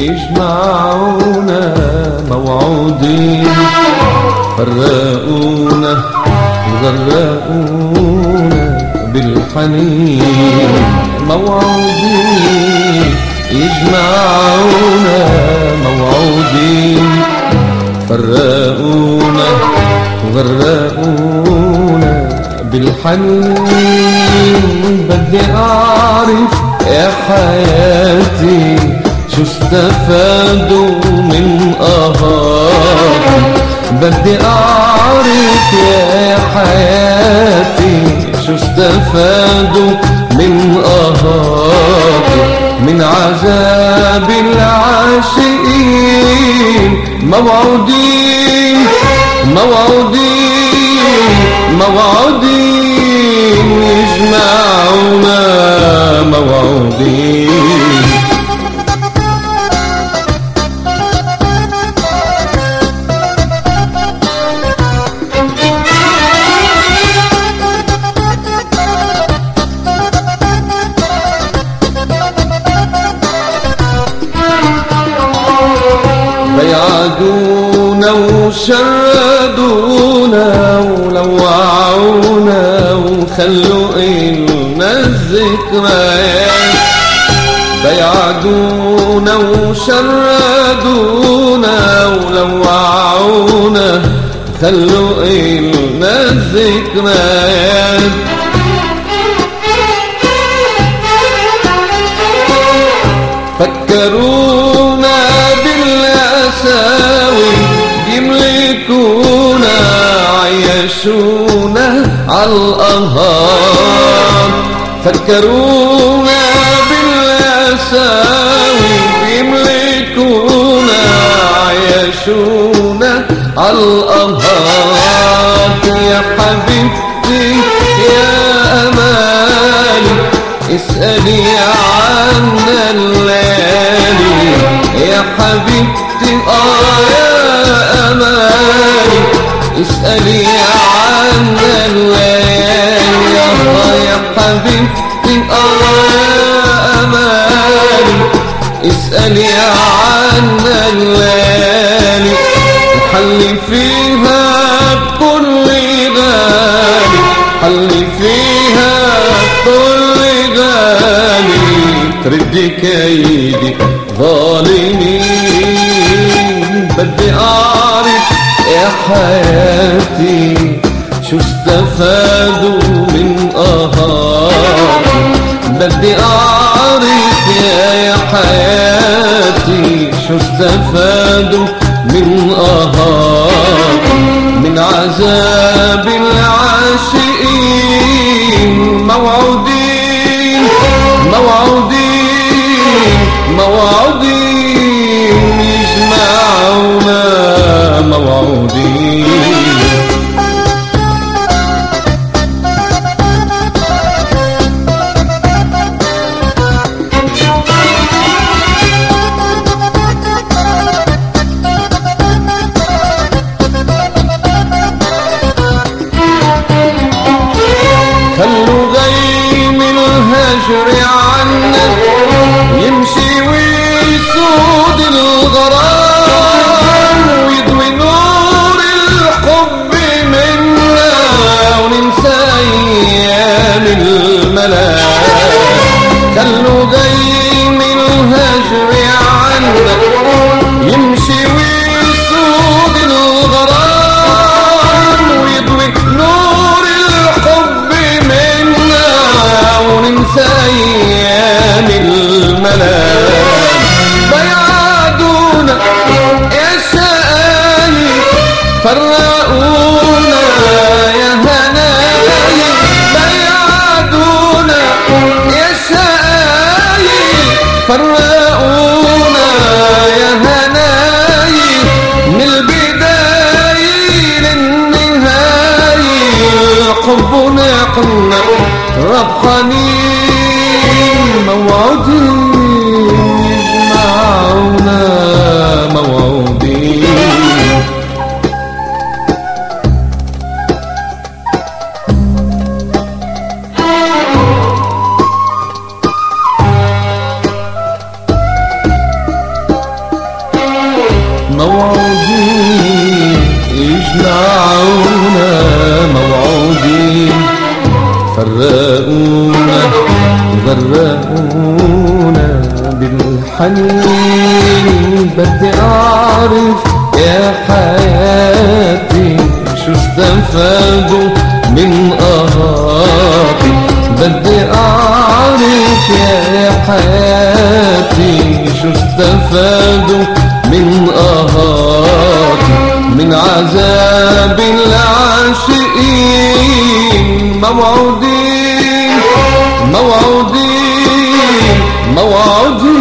يجمعونا موعودين، فرقونا وغرقونا بالحنين. موعودين يجمعونا موعودين، فرقونا وغرقونا بالحنين. بدي أعرف يا حياتي شو استفادوا من قهري، بدي أعرف يا حياتي شو استفادوا من قهري، من عذاب العاشقين. موعودين موعودين موعودين يجمعونا موعودين. بيعدونا وشردونا ولوعونا وخلوا إلنا الذكريات. بيعدونا وشردونا ولوعونا خلوا إلنا الذكريات. فكرونا بالأساوي يملكونا، عيشونا عالأنهار. فكرونا بالأساوي يملكونا، عيشونا عالأنهار. يا حبيبتي يا أمالي اسألي عنا الليالي. يا حبيبتي يا أمالي اسألي عنا الليالي. يا حبيبتي يا أمالي اسألي عنا الليالي. حلي فيها بكل غالي، حلي فيها بكل غالي، تردي كيدي ظالمين. بدي أعرف يا حياتي شو استفادوا من قهري، بدي أعرف يا حياتي شو استفادوا من قهري، من عذاب العاشقين. موعودين موعودين موعودين يجمعونا موعودين. خلوا غيم الهجر عنا يمشي ويسود الغرام، ويضوي نور الحب منا وننسى أيام الملاك. خلوا غيم الهجر عنا يمشي ويسود الغرام، ويضوي نور الحب منا وننسى أيام الملاك. بيعدونا يا شقايق فرقونا يا هنايا. بيعدونا يا شقايق فرقونا يا هنايا، من البداية للنهاية الحب نقلنا ربحانين. موعودين يجمعونا موعودين. ينادونا بالحنين. بدي أعرف يا حياتي شو استفادوا من قهاتي. بدي أعرف يا حياتي شو استفادوا من قهاتي. من عذاب العاشقين موعودين موعودين موعودين